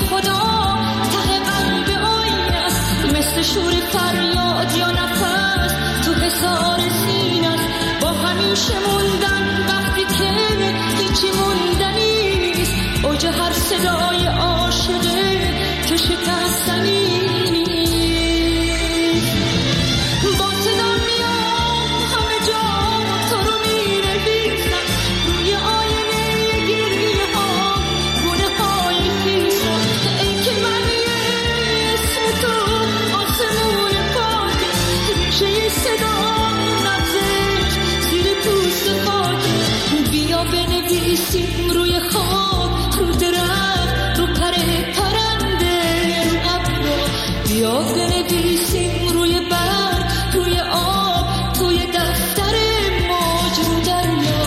خدا ته قلب آینه است، مثل شور فریاد یا نفس تو حصار سینه است. با همیشه موندن وقتی که هیچی موندنی نیست، اوج هر صدای عاشقه که شکستنی نیست. با صدا میام همه جا تو رو می‌نویسم، روی آینه گریه ها گونه های خیسم. ای که من اسم تو آسمون پاکه، ریشه صدا نبزش زیر پوست خاکه. بیا بنویسیم روی خاک، رو درخت، رو پرنده، رو ابر. بیا بنویسیم روی برگ، روی آب، توی دفتر موج، رو دریا.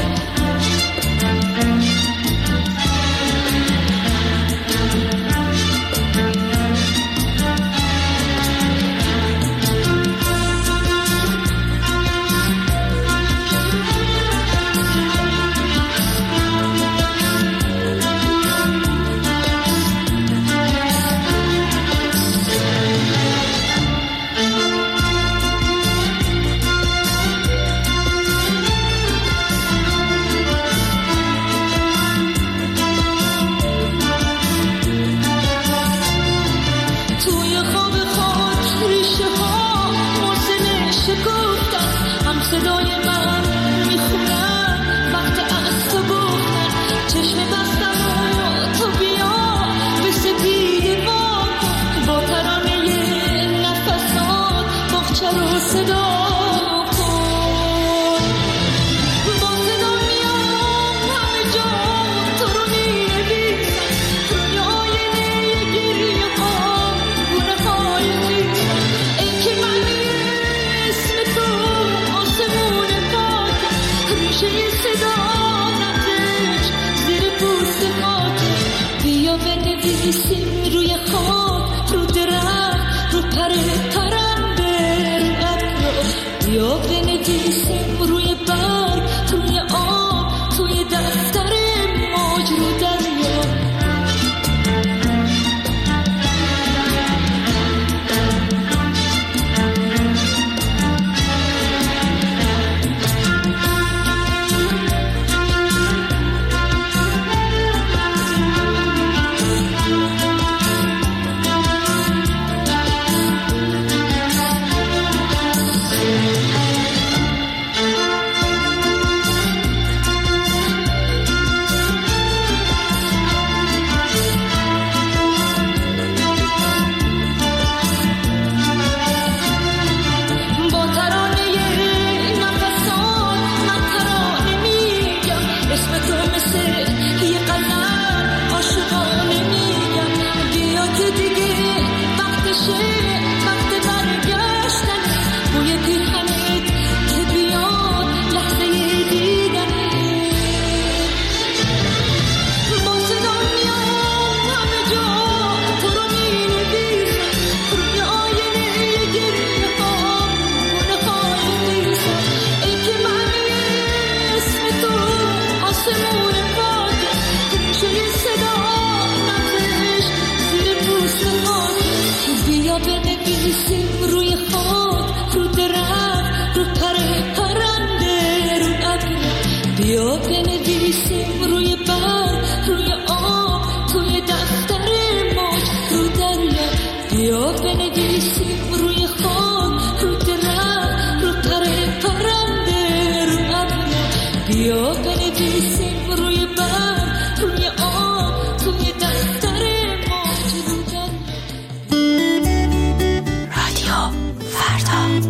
توی خواب خاک ریشه ها موزل شکفتن، هم صدای من میخونن وقت از تو گفتن. چشم بستم و تو بیا به سپید ما کن، با ترانه نفسات باغچه رو صدا کن. با صدا میام همه جا تو رو می‌نویسم، روی آینه گریه ها گونه های خیسم. ای که من اسم تو آسمون پاکه، ریشه صدا نبزش زیر پوست خاکه. بیا بنویسیم روی خاک، رو درخت، رو پرنده، رو ابر. بیا بنویسیم روی برگ، روی آب، توی دفتر موج، رو دریا. با ترانه نفسات من ترانه میگم، اسم تو مثل یه قلم عاشقانه میگم. بیا که دیگه وقتشه، وقت برگشتن، بوی پیرهنت که بیاد لحظه دیدنه. با صدا میام همه جا تو رو می‌نویسم، روی آینه گریه ها گونه های خیسم. ای که من اسم تو آسمون پاکه، ریشه صدا نبزش زیر پوست خاکه. بیا بنویسیم روی خاک، رو درخت، رو پرنده، رو ابر. بیا بنویسیم روی برگ، روی آب، توی دفتر موج، رو دریا. بیا بنویسیم روی خاک، رو درخت، رو پرنده، رو ابر. بیا بنویسیم روی برگ، روی آب، توی دفتر موج، رو دریا. رادیو فردا.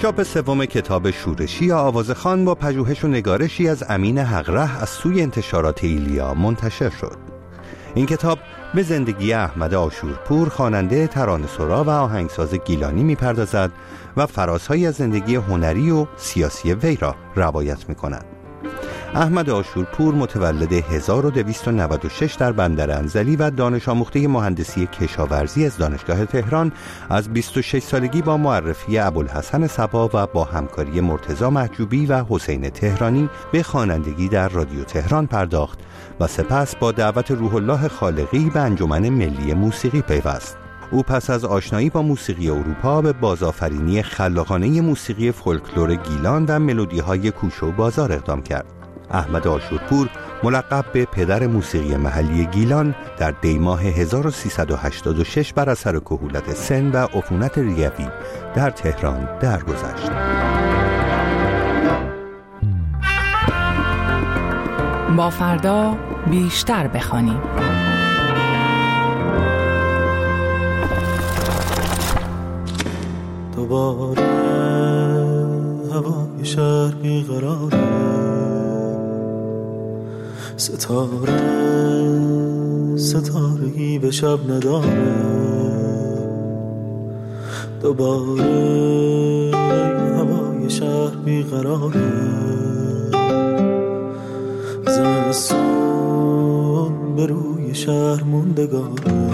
چاپ سوم کتاب شورشی یا آوازخوان با پژوهش و نگارشی از امین حقره از سوی انتشارات ایلیا منتشر شد. این کتاب به زندگی احمد عاشورپور، خواننده ترانه‌سرا و آهنگساز گیلانی می‌پردازد و فرازهایی از زندگی هنری و سیاسی وی را روایت می‌کند. احمد عاشورپور متولد 1296 در بندر انزلی و دانش آموخته مهندسی کشاورزی از دانشگاه تهران، از 26 سالگی با معرفی ابوالحسن صبا و با همکاری مرتضی محجوبی و حسین تهرانی به خوانندگی در رادیو تهران پرداخت و سپس با دعوت روح الله خالقی به انجمن ملی موسیقی پیوست. او پس از آشنایی با موسیقی اروپا به بازآفرینی خلاقانه موسیقی فولکلور گیلان و ملودی‌های کوچه و بازار اقدام کرد. احمد عاشورپور، ملقب به پدر موسیقی محلی گیلان، در دیماه 1386 بر اثر کهولت سن و عفونت ریوی در تهران درگذشت. با فردا بیشتر بخوانیم. دوباره هوای شهر بیقراره، ستارگی به شب نداره. دوباره هوای شهر بیقراره، زمستون به روی شهر موندگاره.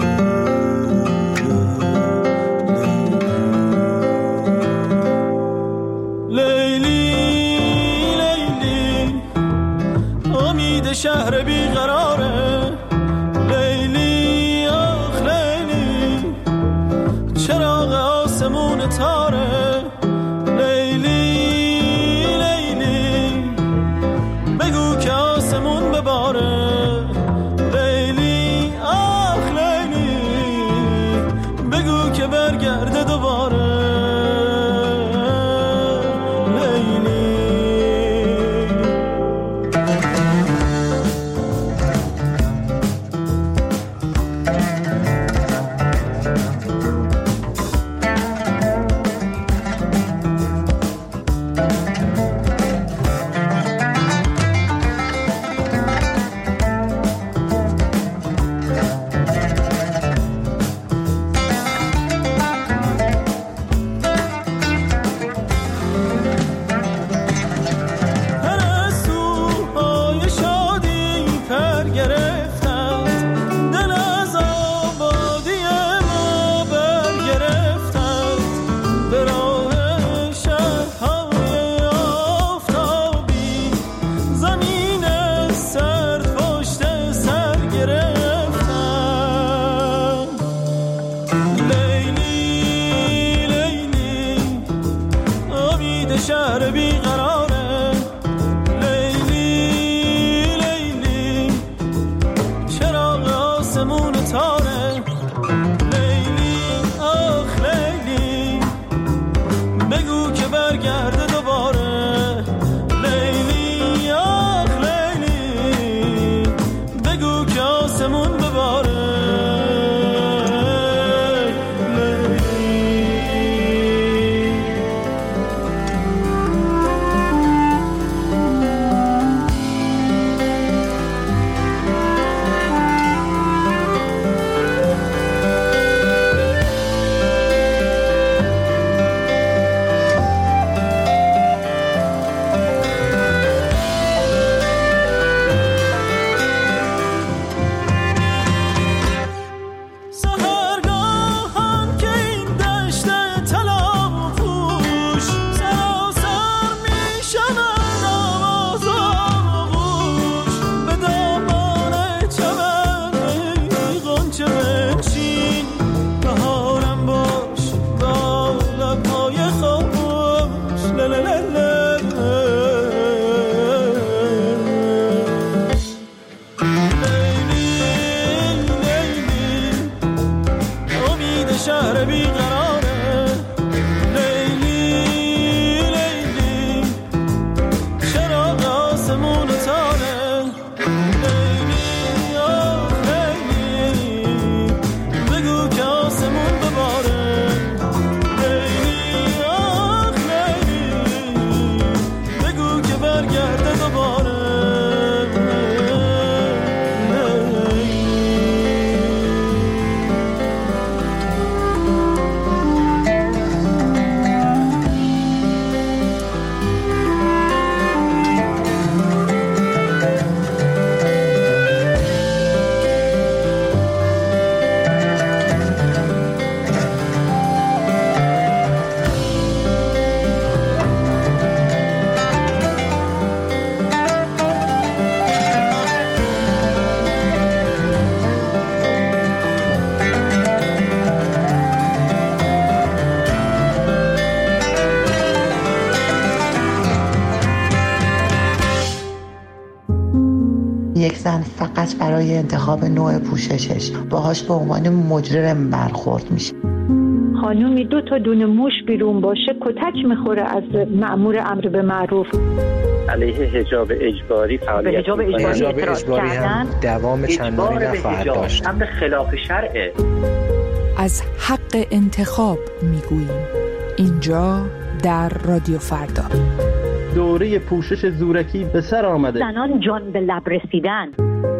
شهر بیقراره، لیلی آخ لیلی، چراغ آسمون تاره. لیلی لیلی، بگو که آسمون بباره. لیلی آخ لیلی، بگو که برگرده دوباره. شهر بیقراره، لیلی لیلی، چراغ آسمون تاره. لیلی آخ لیلی، بگو که برگرده دوباره. لیلی آخ لیلی، بگو که آسمون بباره. یک زن فقط برای انتخاب نوع پوششش باهاش به عنوان مجرم برخورد میشه. خانومی 2 تا دونه موش بیرون باشه کتک میخوره از مأمور امر به معروف. علیه حجاب اجباری فعالیت حجاب اجباری هم دوام چندانی نخواهد داشت. امر خلاف شرعه. از حق انتخاب میگوییم اینجا در رادیو فردا. دوره پوشش زورکی به سر آمده. زنان جان به لب رسیدن.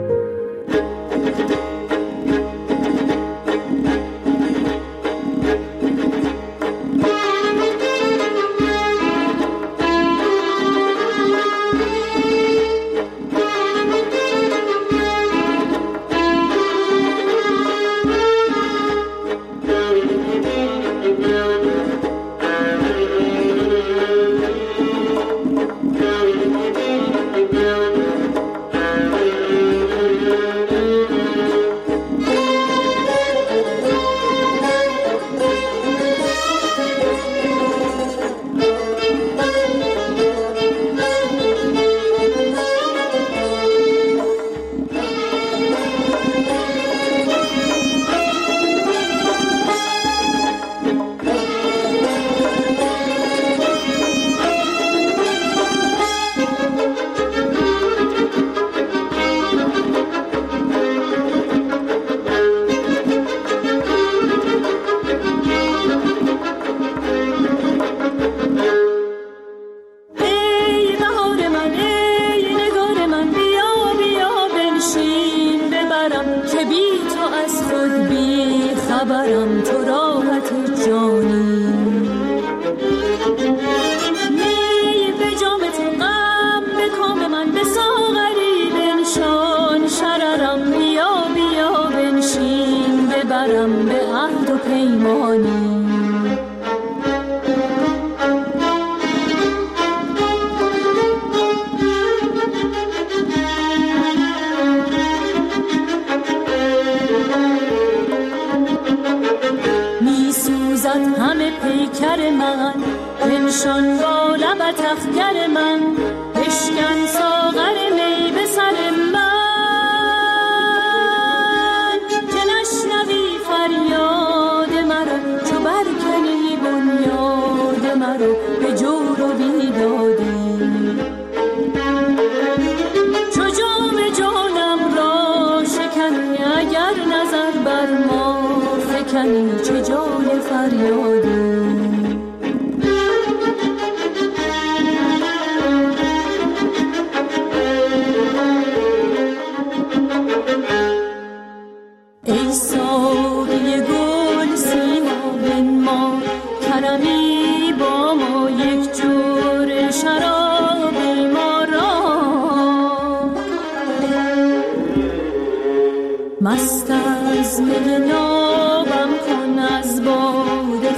مست از می نابم کن، از باده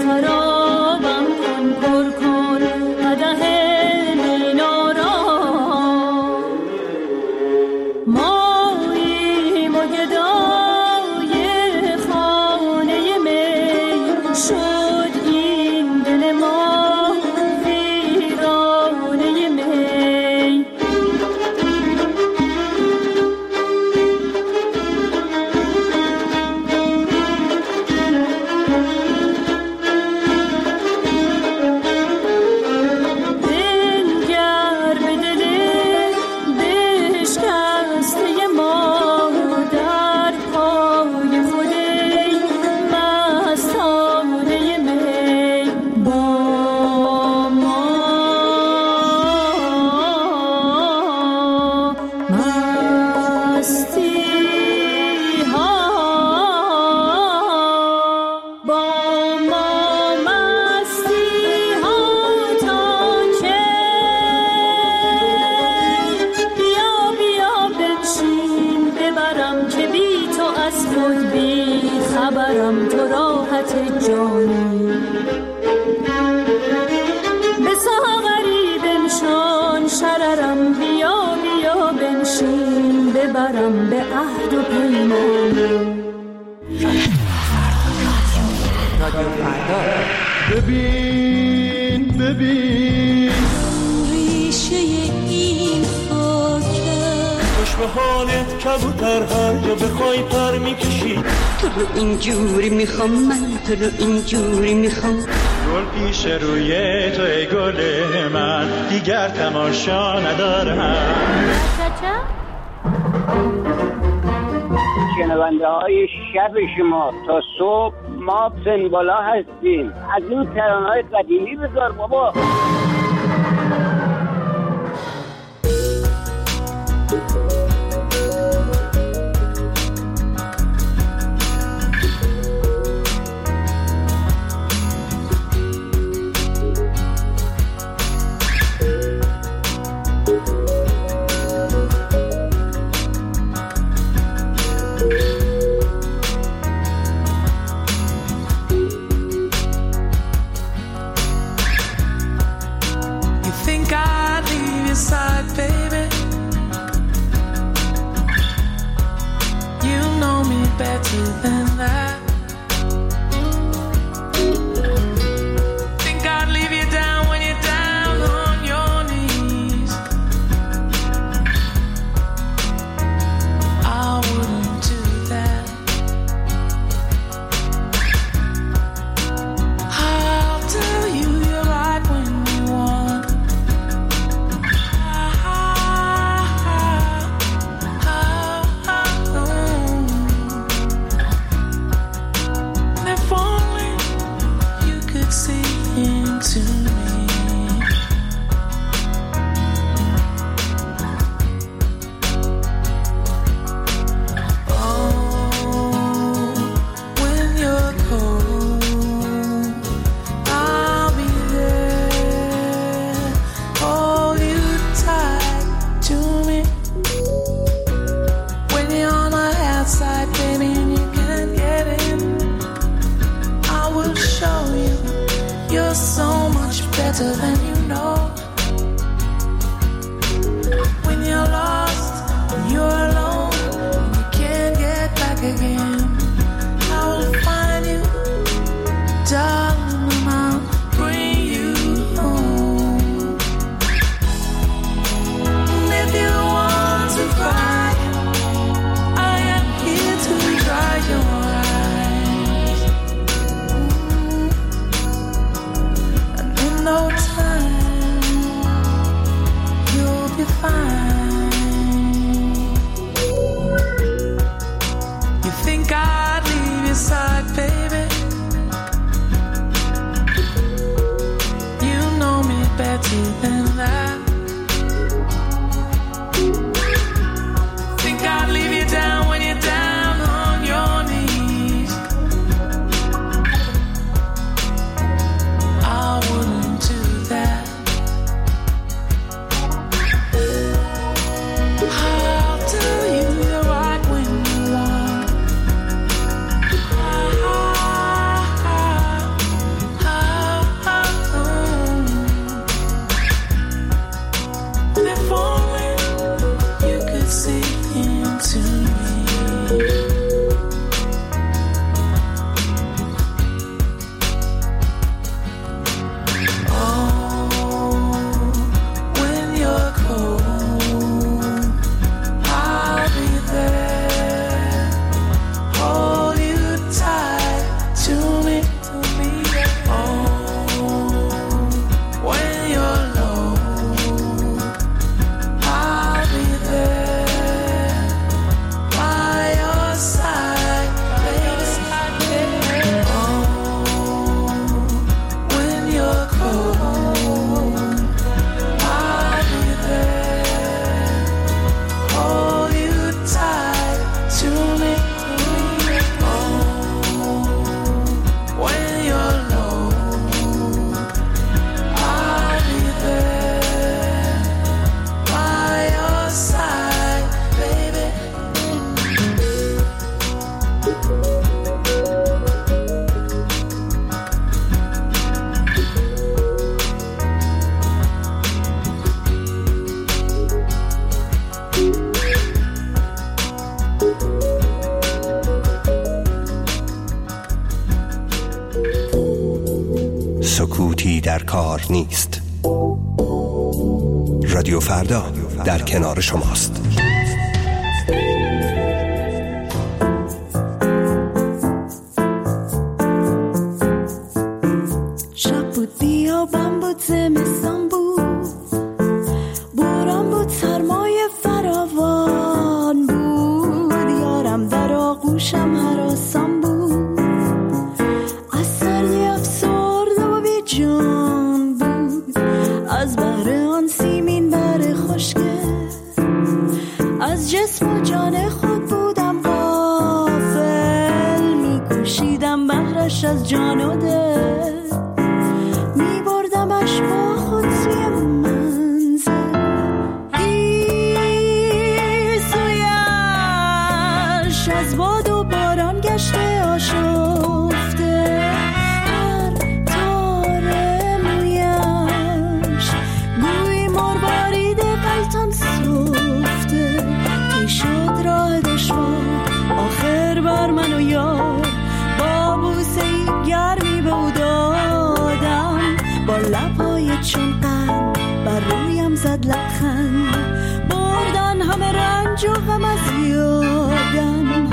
خرابم کن، پر کن قدح مینا را. ماییم و گدای خانه می، شد این دل ما ویرانه می. ببرم به عهد و پیمان. رادیو فردا. ببین ببین ریشه این خاکه، به حالت کبوتر هر جا بخوای پر میکشی. تو رو اینجوری میخوام من، تو رو اینجوری میخوام. گل پیش روی تو ای گل من، دیگر تماشا ندارم. شنونده های شب شما تا صبح ما سنبالا هستیم. از این ترانه‌های قدیمی بذار بابا. سکوتی در کار نیست. رادیو فردا در کنار شماست. از بهر آن سیمین بر خشکه از جسم و جان خود بودم غافل میکوشیدم بهرش از جان و دل میبردمش با خود سوی منزل گیسویش از باد و باران گشته آشفته هر تار مویش گوی مروارید غلطان سفته تی شد راه دشوار آخر بر من و یار با بوسه گرمی به او دادم با لبهای چون قند بر رویم زد لبخند بردن همه رنج و غم از یادم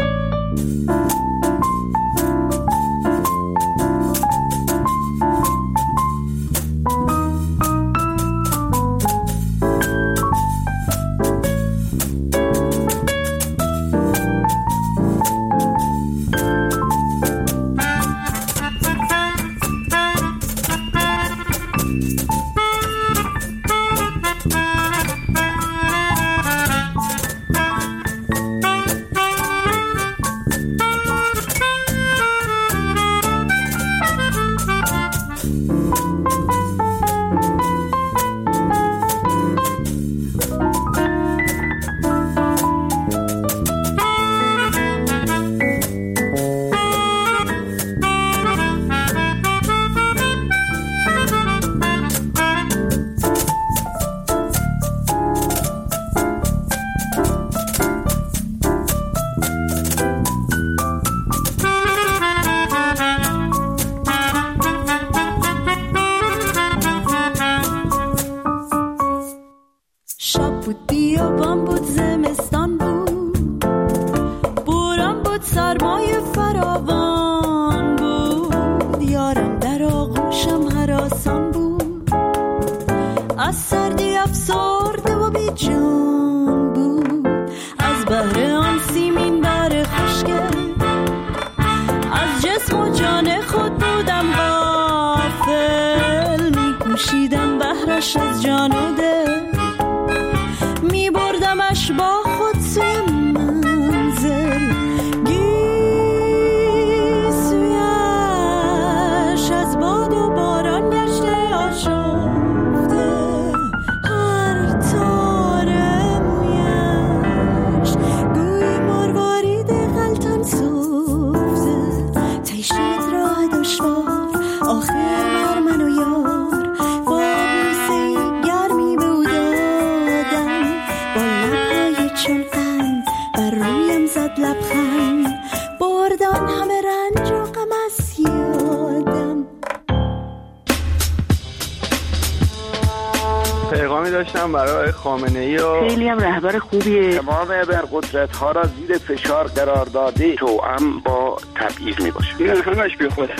برای خامنه‌ای و خیلی هم رهبر خوبیه. تمام ابرقدرت‌ها را زیر فشار قرار داده توأم با تبعیض میباشه. این همش بی خوده.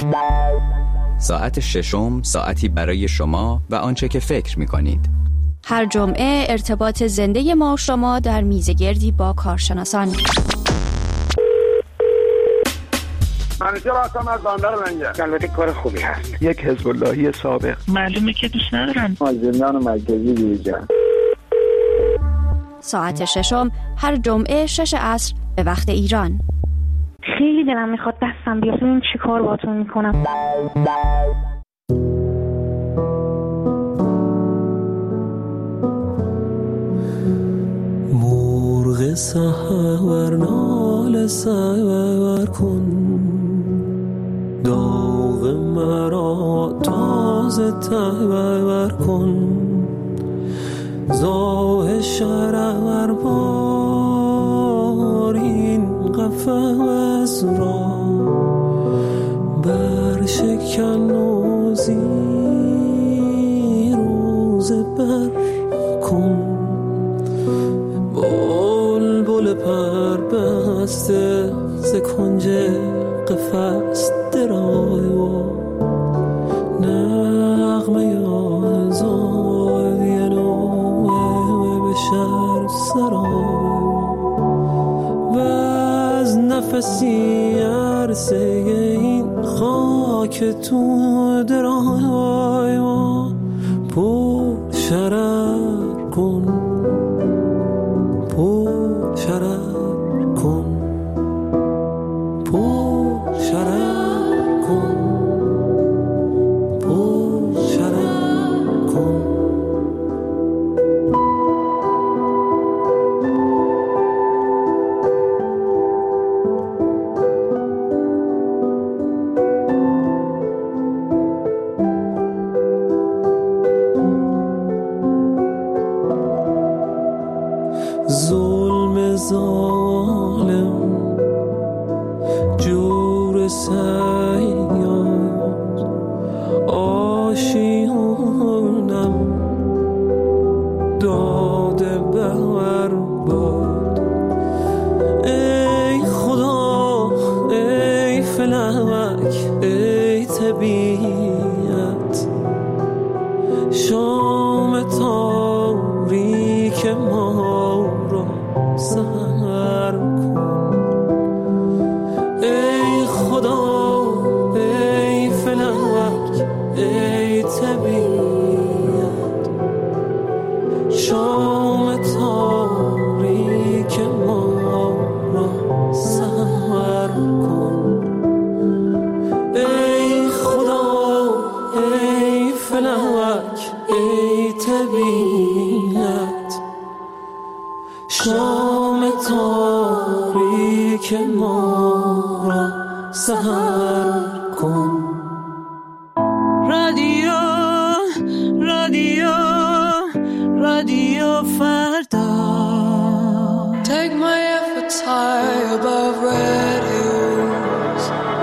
ساعت ششم ساعتی برای شما و آنچه که فکر می‌کنید. هر جمعه ارتباط زنده ما و شما در میزگردی با کارشناسان. منیشه راستم از باندر منگه. البته کار خوبی هست. یک حزب اللهی سابق. معلومه که دوست ندارن. از زندان مرکزی بیرون. ساعت ششم هر جمعه 6 عصر به وقت ایران. خیلی دلم میخواد دستم بیاد این چی کار باتون میکنم. مرغ سحر نال سحر کن داغ مرا تازه تبر کن زاه شرر بار این قفس را بر شکن و زیر و زبر کن بلبل پر بسته ز کنج قفس درای و نغمه آزادی نوع به شهر سرای و از نفسی عرصه این خاک تو درای و پر کن، شرر کن، شرر کن، شرر کن. ظلم ظالم جور سیاد آشیانم داده بر باد. ای خدا ای فلک ای طبیعت، شام تاریک ما را سحر کن. ای خدا ای فلک ای طبیعت، شام تاریک ما را سحر کن. ای خدا ای فلک ای طبیعت، شام تاریک ما را سحر کن. رادیو رادیو رادیو فردا. Take my efforts high above radios.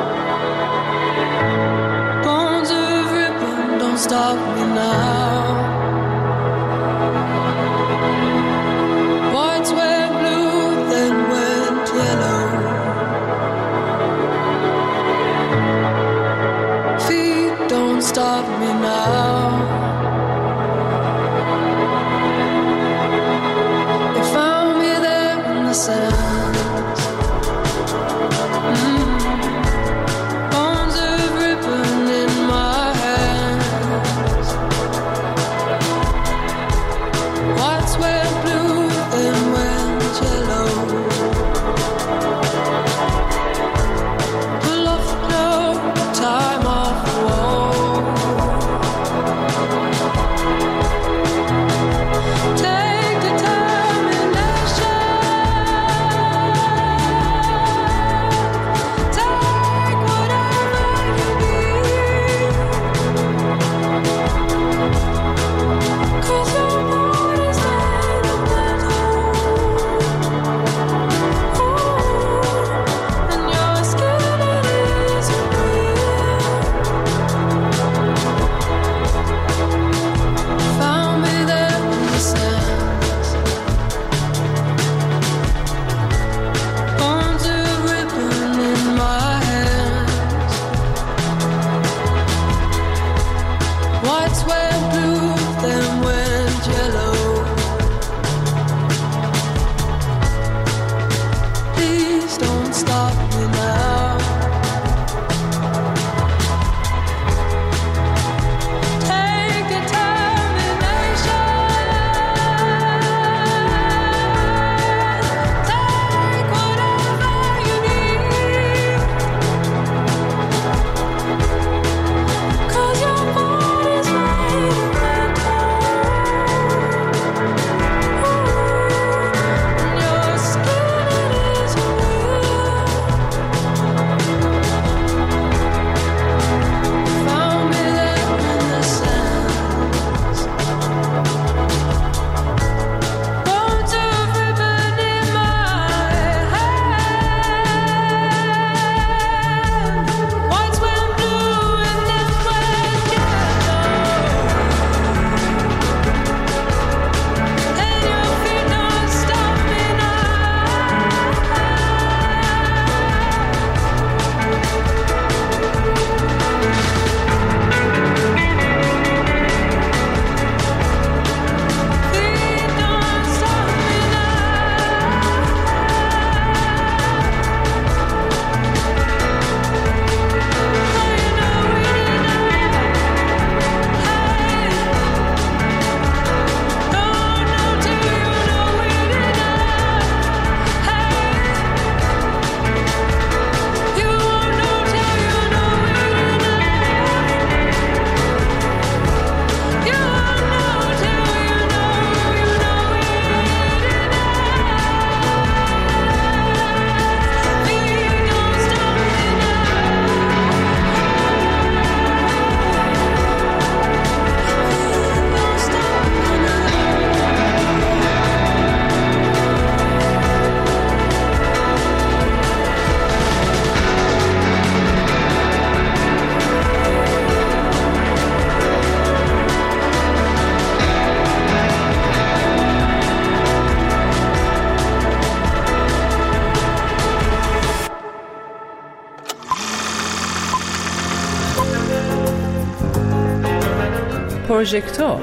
Bones of ribbon, don't stop me now. Whites were blue, then went yellow. Feet don't stop me now. They found me there in the sand. Bones of ribbon in my hands. پروژکتور.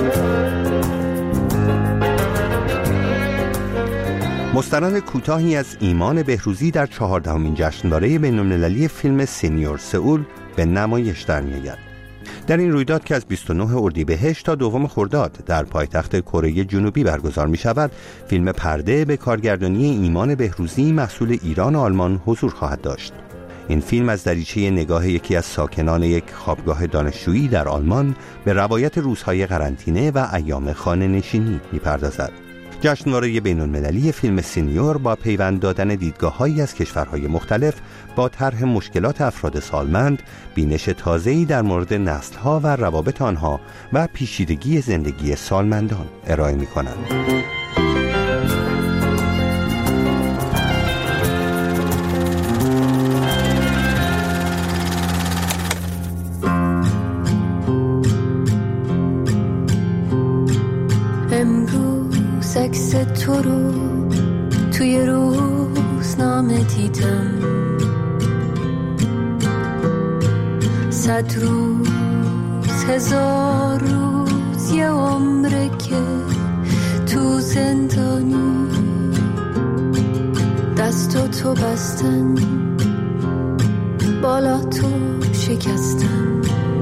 مستند کوتاهی از ایمان بهروزی در 14مین جشنواره بین‌المللی فیلم سینیور سئول به نمایش در می‌آید. در این رویداد که از 29 اردیبهشت تا 2 خرداد در پایتخت کره جنوبی برگزار می‌شود، فیلم پرده به کارگردانی ایمان بهروزی محصول ایران و آلمان حضور خواهد داشت. این فیلم از دریچه نگاه یکی از ساکنان یک خوابگاه دانشجویی در آلمان به روایت روزهای قرنطینه و ایام خانه‌نشینی می‌پردازد. جشنواره بین‌المللی فیلم سینیور با پیوند دادن دیدگاه‌هایی از کشورهای مختلف با طرح مشکلات افراد سالمند، بینش تازه‌ای در مورد نسل‌ها و روابط آنها و پیچیدگی زندگی سالمندان ارائه می‌کنند. عکس تو رو توی روزنامه دیدم، 100 روز 1000 روز یه عمره که تو زندانی، دستو تو بستن بالا تو شکستن،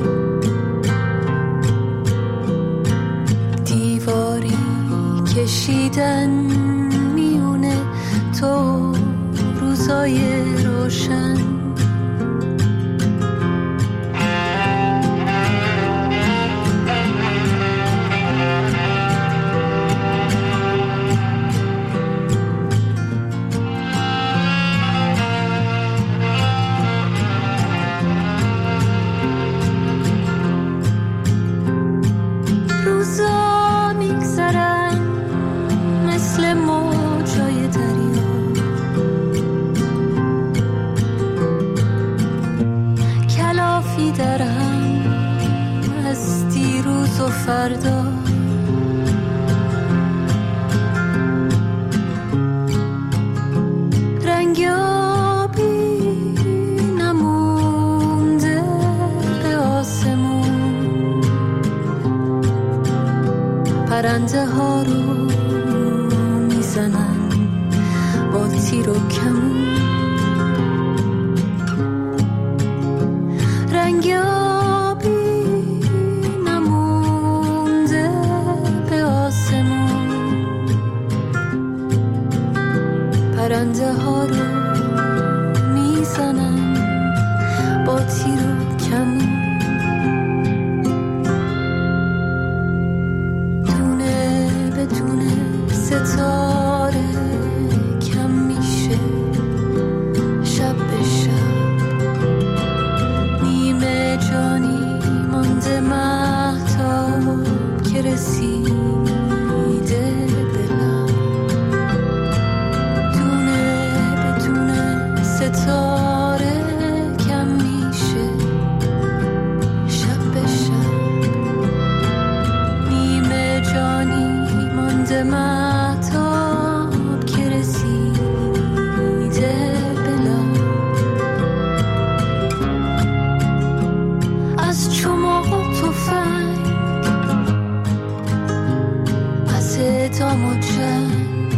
دیواری کشیدن میونه تو روزای روشن، روزا میگذرن مثل موجای دریا، کلافی در هم از دیروز و فردا، رنگ آبی نمونده به آسمون، پرنده ها رو میزنن با تیر و کمون، رنگ آبی نمونده به آسمون، پرنده ها رو میزنن با تیر و کمون، دونه به دونه ستاره کم میشه شب به شب، نیمه جانی مانده مهتاب که رسیده به لب، دونه به دونه ستاره کم میشه شب به شب، نیمه جانی مانده مهتاب که رسیده به لب، از چماق و تفنگ، از اعدام و جنگ،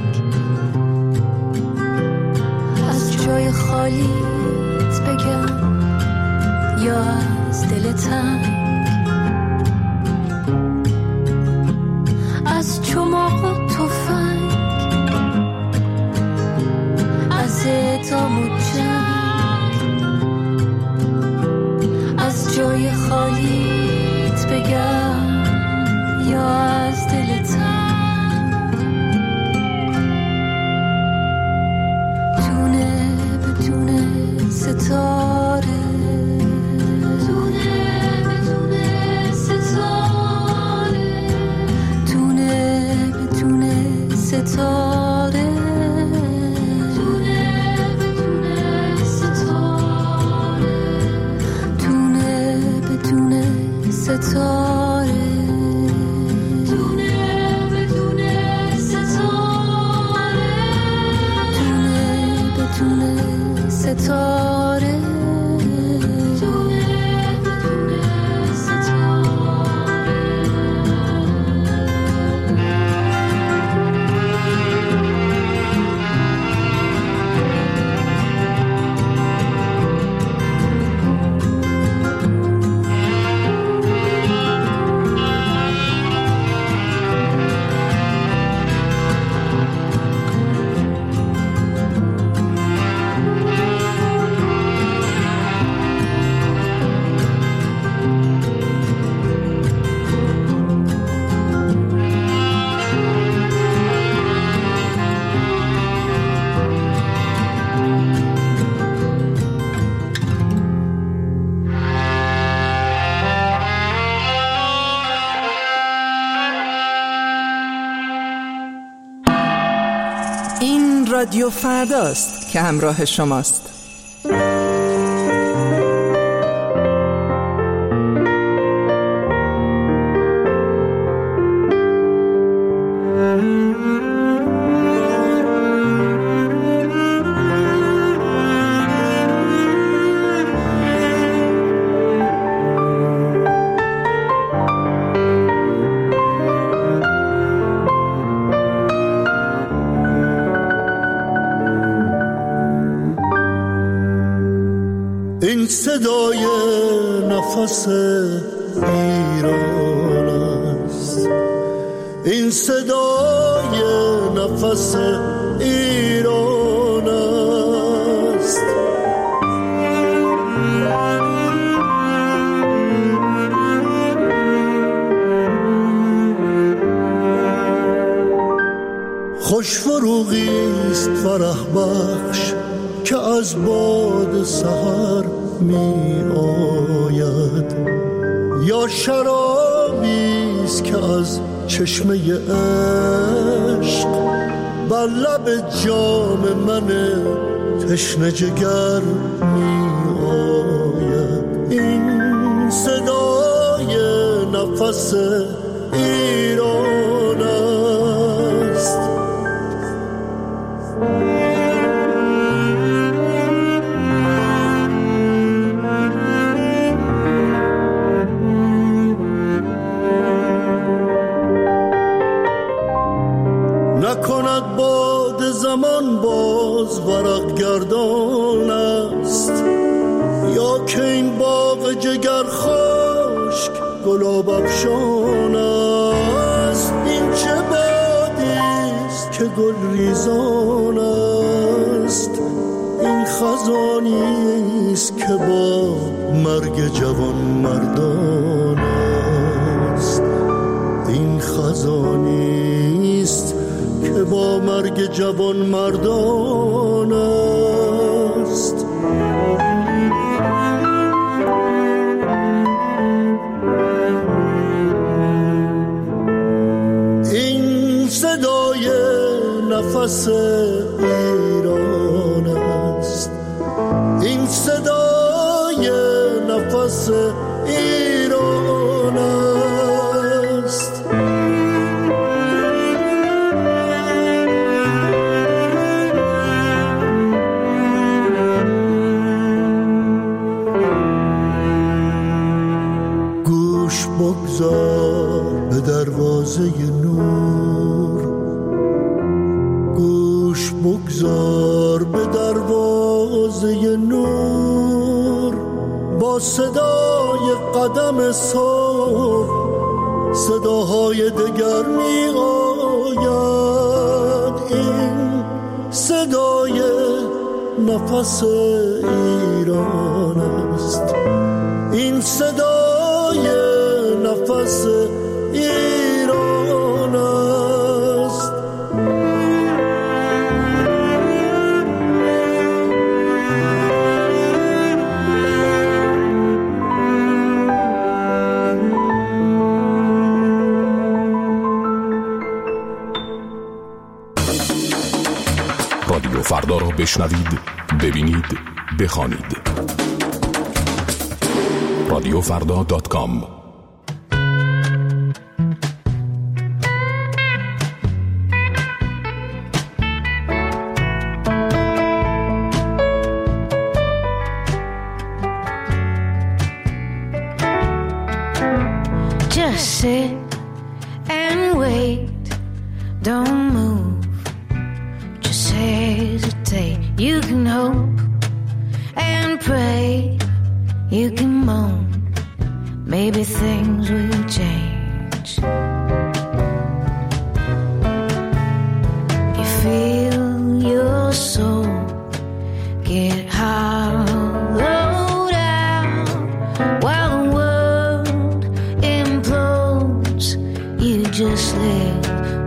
از جای خالیت بگم یا از دل تنگ، از چماق و تفنگ، از اعدام و جنگ، از جای خالیت بگم یا از دل تنگ، دونه به دونه ستاره، دونه به دونه ستاره، دونه به دونه ستاره، دونه به دونه ستاره، دونه به دونه ستاره، دونه این رادیو فرداست که همراه شماست. این صدای نفس ایران است، این صدای نفس ایران است. خوش فروغی است فرح بخش که از باد سحر می آید، یا شرابی است که از چشمه عشق بر لب جام من تشنه جگر می آید. این صدای نفس ایران است. نکند باد زمان باز ورق گردان است، یا که این باغ جگر خشک گلاب افشان است. این چه بادی است که گل ریزان است، این خزانی است که با مرگ جوان مردان است. این خزانی است که با مرگ جوان مردان است. این صدای نفس ایران است، این صدای نفس ایران است. گوش بگذار به دروازه نور، گوش بگذار به دروازه نور. با صدای قدم صبح صداهای دگر می آید. این صدای نفس ایران است، این صدای نفس ایران است. رادیو فردا را بشنوید، ببینید، بخوانید. رادیوفردا.com. Just sit and wait, don't move, just hesitate. You can hope and pray, you can moan, maybe things will change. You feel your soul get hollowed out while the world implodes. You just live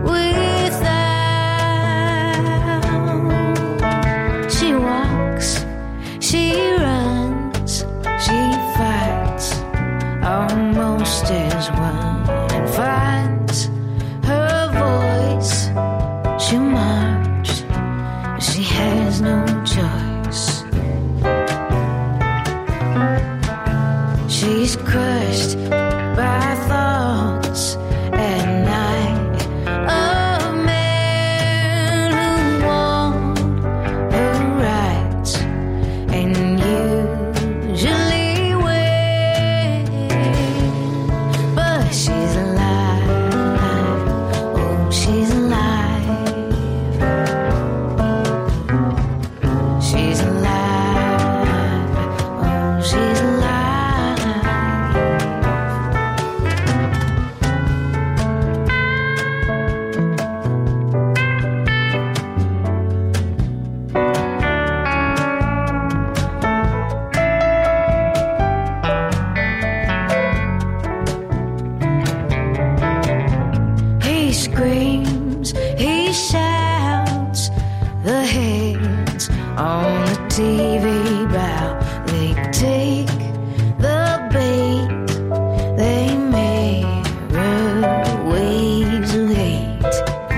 without. She walks, she runs, she fights, almost as one, and finds her voice. She'll march screams, he shouts, the heads on the TV bow. They take the bait, they mirror waves of hate.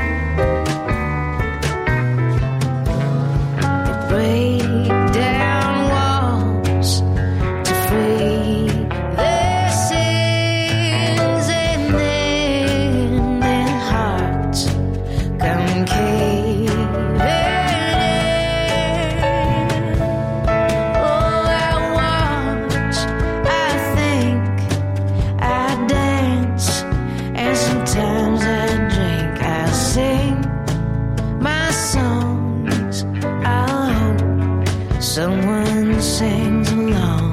They break down walls to free their sins, and then their hearts come caving in. Oh, I watch, I think, I dance, and sometimes I drink, I sing my songs. I hope someone sings along.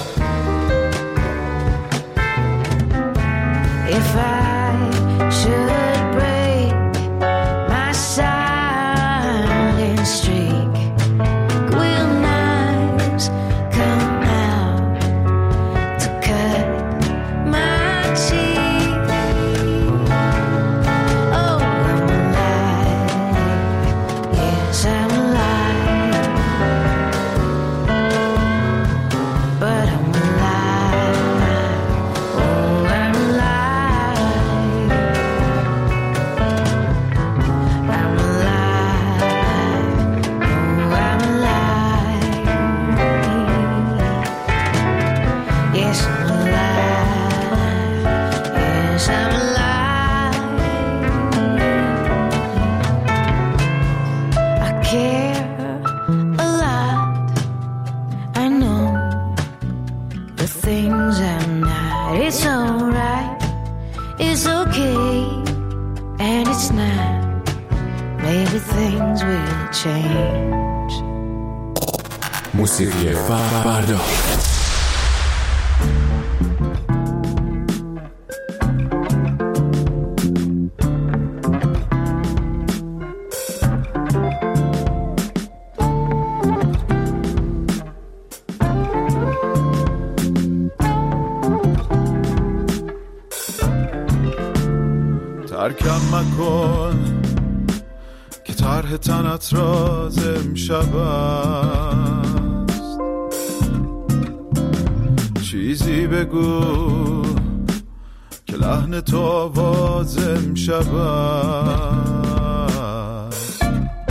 If I should break my silent streak, will knives come out to cut my cheek? Oh, I'm alive, yes, I'm alive, but I'm alive, oh, I'm alive, I'm alive, oh, I'm alive, yes, I'm alive, yes, I'm alive. I care a lot, I know the things I'm not. It's alright, it's okay, and it's not. Maybe things will change. موسیقی فردا. ترکم مکن که طرح تنت راز امشب است، چیزی بگو که لحن تو آواز امشب است.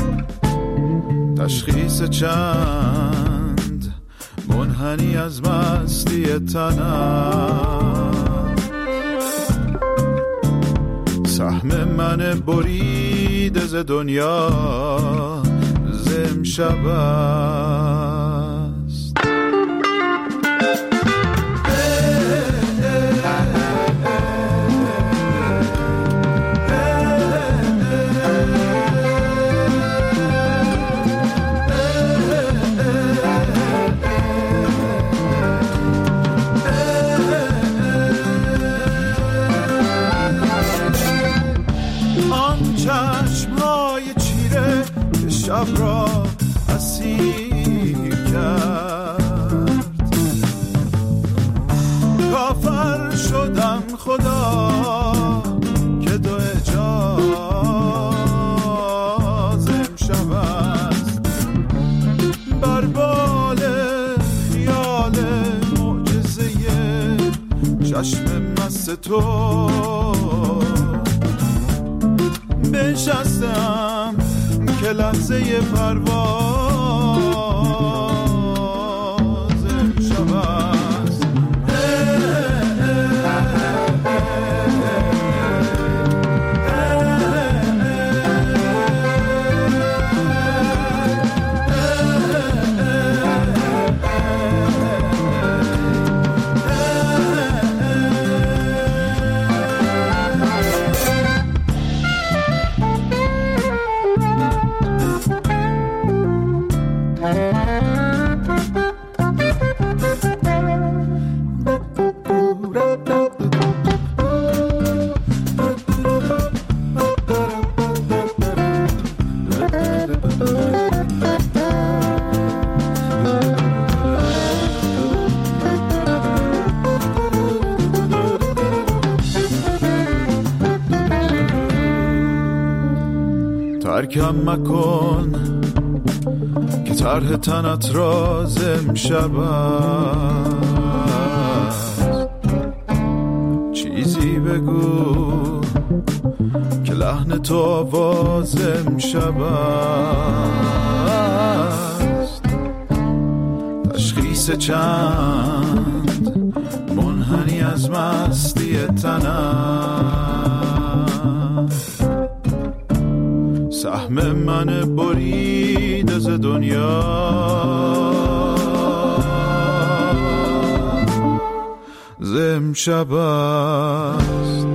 تشخیص چند منحنی از مستی تنم، سهم من بریده ز دنیا ز امشب است. شب را اسیر کرد، کافر شدم خدا که دو اجاز امشب است. بر بال خیال معجزه چشم مست تو بنشستم که لحظه پرواز امشب است. ترکم مکن که طرح تنت راز امشب است. چیزی بگو که لحن تو آواز امشب است. تشخیص چند منحنی از مستی تنم، سهم من برید از دنیا ز امشب است.